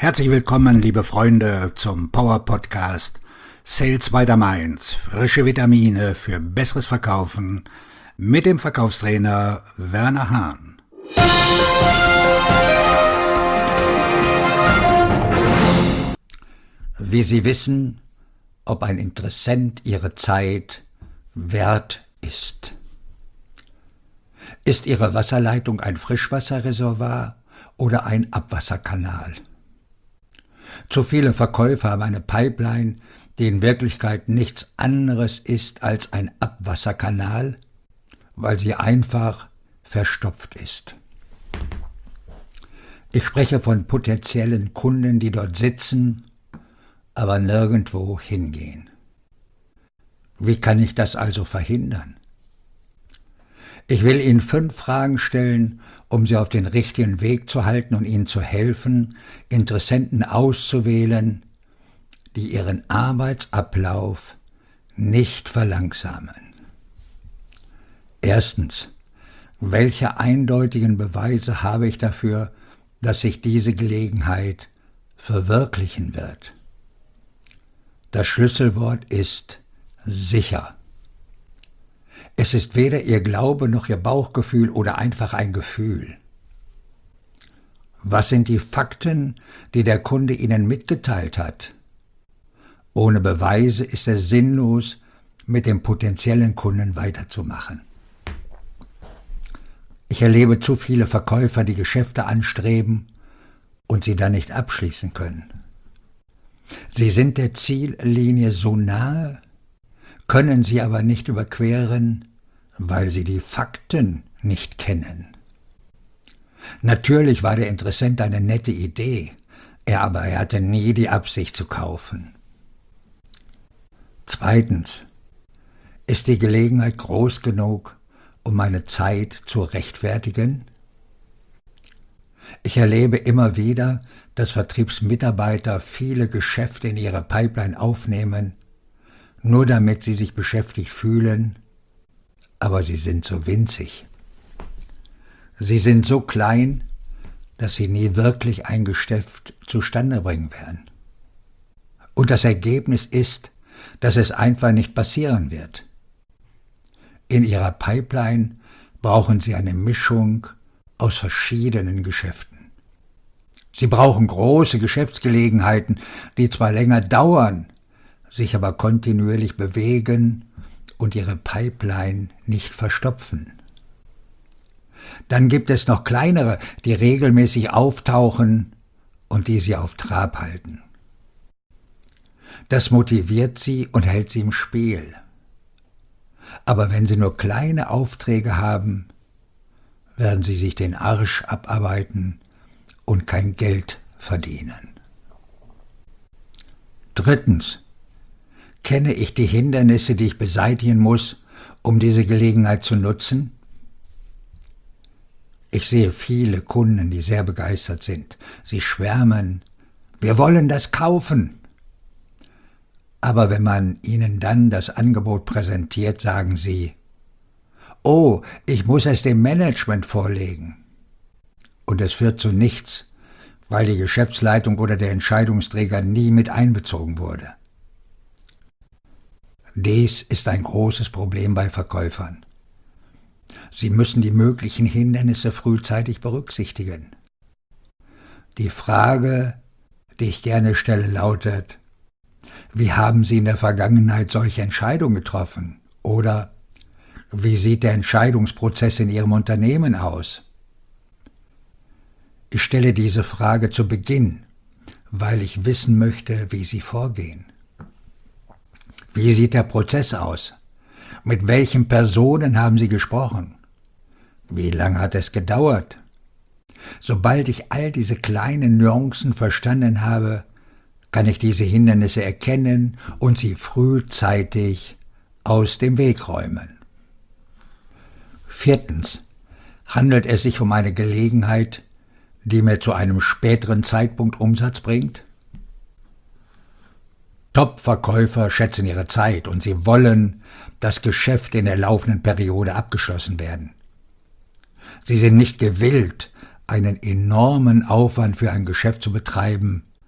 Herzlich willkommen, liebe Freunde, zum Power Podcast Sales by the Mainz. Frische Vitamine für besseres Verkaufen mit dem Verkaufstrainer Werner Hahn. Wie Sie wissen, ob ein Interessent Ihre Zeit wert ist. Ist Ihre Wasserleitung ein Frischwasserreservoir oder ein Abwasserkanal? Zu viele Verkäufer haben eine Pipeline, die in Wirklichkeit nichts anderes ist als ein Abwasserkanal, weil sie einfach verstopft ist. Ich spreche von potenziellen Kunden, die dort sitzen, aber nirgendwo hingehen. Wie kann ich das also verhindern? Ich will Ihnen 5 Fragen stellen, um Sie auf den richtigen Weg zu halten und Ihnen zu helfen, Interessenten auszuwählen, die Ihren Arbeitsablauf nicht verlangsamen. Erstens, welche eindeutigen Beweise habe ich dafür, dass sich diese Gelegenheit verwirklichen wird? Das Schlüsselwort ist sicher. Es ist weder Ihr Glaube noch Ihr Bauchgefühl oder einfach ein Gefühl. Was sind die Fakten, die der Kunde Ihnen mitgeteilt hat? Ohne Beweise ist es sinnlos, mit dem potenziellen Kunden weiterzumachen. Ich erlebe zu viele Verkäufer, die Geschäfte anstreben und sie dann nicht abschließen können. Sie sind der Ziellinie so nahe, können sie aber nicht überqueren, weil sie die Fakten nicht kennen. Natürlich war der Interessent eine nette Idee, er hatte nie die Absicht zu kaufen. Zweitens, ist die Gelegenheit groß genug, um meine Zeit zu rechtfertigen? Ich erlebe immer wieder, dass Vertriebsmitarbeiter viele Geschäfte in ihre Pipeline aufnehmen, nur damit sie sich beschäftigt fühlen, aber sie sind so winzig. Sie sind so klein, dass sie nie wirklich ein Geschäft zustande bringen werden. Und das Ergebnis ist, dass es einfach nicht passieren wird. In ihrer Pipeline brauchen sie eine Mischung aus verschiedenen Geschäften. Sie brauchen große Geschäftsgelegenheiten, die zwar länger dauern, sich aber kontinuierlich bewegen und ihre Pipeline nicht verstopfen. Dann gibt es noch kleinere, die regelmäßig auftauchen und die sie auf Trab halten. Das motiviert sie und hält sie im Spiel. Aber wenn sie nur kleine Aufträge haben, werden sie sich den Arsch abarbeiten und kein Geld verdienen. Drittens, kenne ich die Hindernisse, die ich beseitigen muss, um diese Gelegenheit zu nutzen? Ich sehe viele Kunden, die sehr begeistert sind. Sie schwärmen, wir wollen das kaufen. Aber wenn man ihnen dann das Angebot präsentiert, sagen sie, oh, ich muss es dem Management vorlegen. Und es führt zu nichts, weil die Geschäftsleitung oder der Entscheidungsträger nie mit einbezogen wurde. Dies ist ein großes Problem bei Verkäufern. Sie müssen die möglichen Hindernisse frühzeitig berücksichtigen. Die Frage, die ich gerne stelle, lautet, wie haben Sie in der Vergangenheit solche Entscheidungen getroffen? Oder wie sieht der Entscheidungsprozess in Ihrem Unternehmen aus? Ich stelle diese Frage zu Beginn, weil ich wissen möchte, wie Sie vorgehen. Wie sieht der Prozess aus? Mit welchen Personen haben Sie gesprochen? Wie lange hat es gedauert? Sobald ich all diese kleinen Nuancen verstanden habe, kann ich diese Hindernisse erkennen und sie frühzeitig aus dem Weg räumen. Viertens, handelt es sich um eine Gelegenheit, die mir zu einem späteren Zeitpunkt Umsatz bringt? Top-Verkäufer schätzen ihre Zeit und sie wollen, dass Geschäfte in der laufenden Periode abgeschlossen werden. Sie sind nicht gewillt, einen enormen Aufwand für ein Geschäft zu betreiben,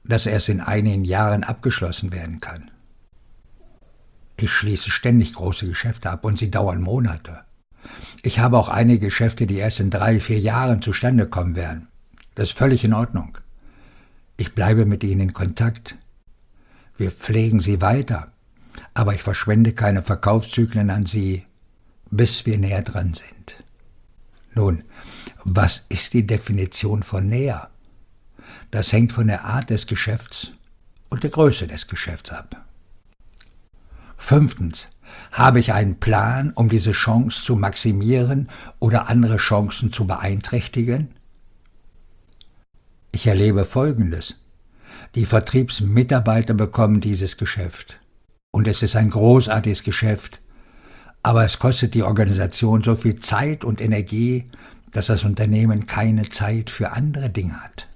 das erst in einigen Jahren abgeschlossen werden kann. Ich schließe ständig große Geschäfte ab und sie dauern Monate. Ich habe auch einige Geschäfte, die erst in 3, 4 Jahren zustande kommen werden. Das ist völlig in Ordnung. Ich bleibe mit ihnen in Kontakt. Wir pflegen sie weiter, aber ich verschwende keine Verkaufszyklen an sie, bis wir näher dran sind. Nun, was ist die Definition von näher? Das hängt von der Art des Geschäfts und der Größe des Geschäfts ab. 5. Habe ich einen Plan, um diese Chance zu maximieren oder andere Chancen zu beeinträchtigen? Ich erlebe Folgendes. Die Vertriebsmitarbeiter bekommen dieses Geschäft. Und es ist ein großartiges Geschäft, aber es kostet die Organisation so viel Zeit und Energie, dass das Unternehmen keine Zeit für andere Dinge hat.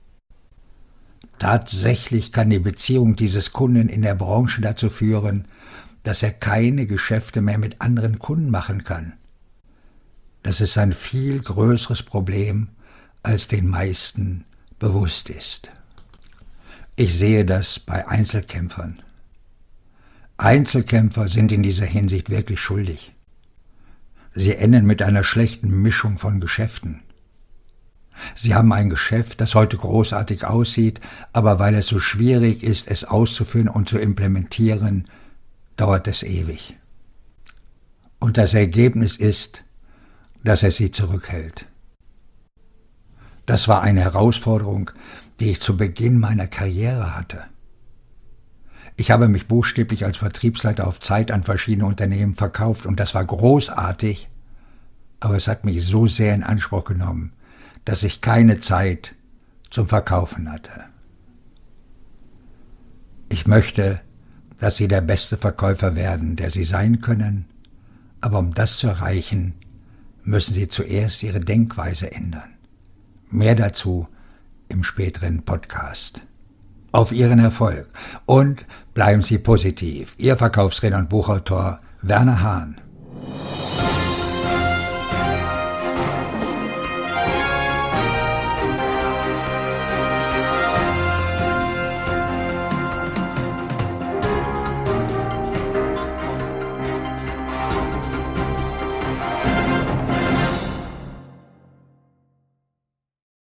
Tatsächlich kann die Beziehung dieses Kunden in der Branche dazu führen, dass er keine Geschäfte mehr mit anderen Kunden machen kann. Das ist ein viel größeres Problem, als den meisten bewusst ist. Ich sehe das bei Einzelkämpfern. Einzelkämpfer sind in dieser Hinsicht wirklich schuldig. Sie enden mit einer schlechten Mischung von Geschäften. Sie haben ein Geschäft, das heute großartig aussieht, aber weil es so schwierig ist, es auszuführen und zu implementieren, dauert es ewig. Und das Ergebnis ist, dass es sie zurückhält. Das war eine Herausforderung, die ich zu Beginn meiner Karriere hatte. Ich habe mich buchstäblich als Vertriebsleiter auf Zeit an verschiedene Unternehmen verkauft und das war großartig, aber es hat mich so sehr in Anspruch genommen, dass ich keine Zeit zum Verkaufen hatte. Ich möchte, dass Sie der beste Verkäufer werden, der Sie sein können, aber um das zu erreichen, müssen Sie zuerst Ihre Denkweise ändern. Mehr dazu im späteren Podcast. Auf Ihren Erfolg und bleiben Sie positiv. Ihr Verkaufstrainer und Buchautor Werner Hahn.